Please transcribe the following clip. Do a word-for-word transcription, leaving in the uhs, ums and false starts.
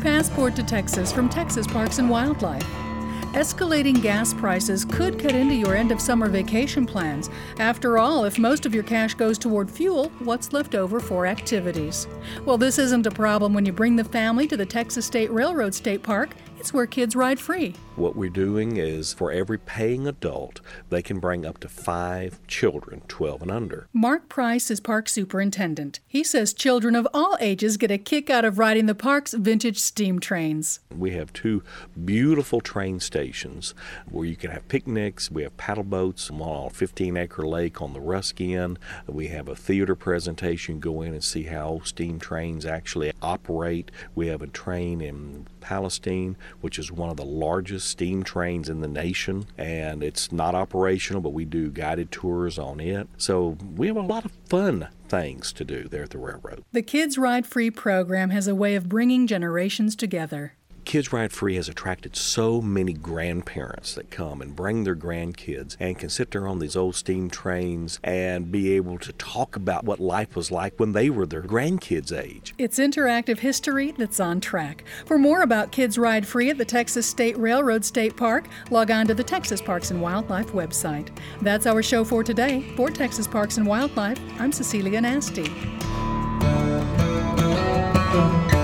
passport to Texas from Texas Parks and Wildlife. Escalating gas prices could cut into your end of summer vacation plans. After all, if most of your cash goes toward fuel, what's left over for activities? Well, this isn't a problem when you bring the family to the Texas State Railroad State Park. It's where kids ride free. What we're doing is for every paying adult, they can bring up to five children, twelve and under. Mark Price is park superintendent. He says children of all ages get a kick out of riding the park's vintage steam trains. We have two beautiful train stations where you can have picnics. We have paddle boats on a fifteen acre lake on the Ruskin. We have a theater presentation. Go in and see how steam trains actually operate. We have a train in Palestine, which is one of the largest steam trains in the nation, and it's not operational, but we do guided tours on it. So we have a lot of fun things to do there at the railroad. The Kids Ride Free program has a way of bringing generations together. Kids Ride Free has attracted so many grandparents that come and bring their grandkids and can sit there on these old steam trains and be able to talk about what life was like when they were their grandkids' age. It's interactive history that's on track. For more about Kids Ride Free at the Texas State Railroad State Park, log on to the Texas Parks and Wildlife website. That's our show for today. For Texas Parks and Wildlife, I'm Cecilia Nasty.